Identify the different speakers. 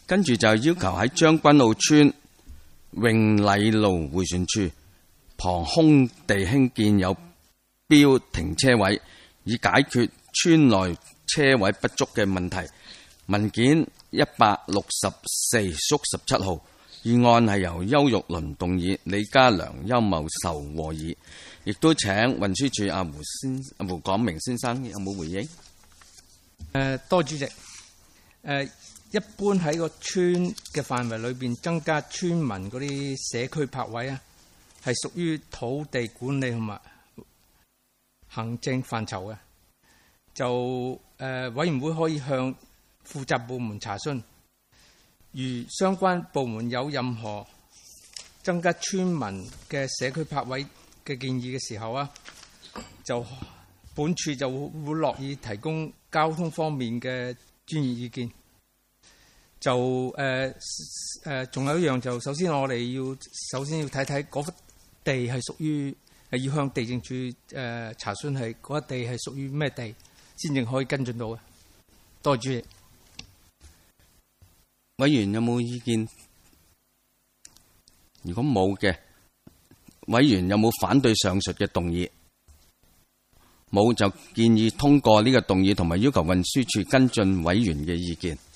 Speaker 1: 跟住就要求喺將軍澳村榮禮路迴旋處旁空地興建有標停車位，以解決村內車位不足嘅問題。文件164/17號，議案係由邱玉麟動議，李家良、邱茂壽和議。亦都請運輸署胡廣明先生有冇回應？
Speaker 2: 多主席。一般喺個村嘅範圍裏邊增加村民嗰啲社區泊位啊，係屬於土地管理同埋行政範疇嘅。就委員會可以向負責部門查詢，如相關部門有任何增加村民嘅社區泊位嘅建議嘅時候啊，就本處就會樂意提供交通方面嘅專業意見。就仲有一樣，就首先我哋要睇睇嗰幅地係屬於要向地政處查詢係嗰一地係屬於咩地，先至可以跟進到嘅。多謝主席。
Speaker 1: 委員有冇意見？如果冇嘅，委員有冇反對上述嘅動議？冇，就建議通過呢個動議，同埋要求運輸署跟進委員嘅意見。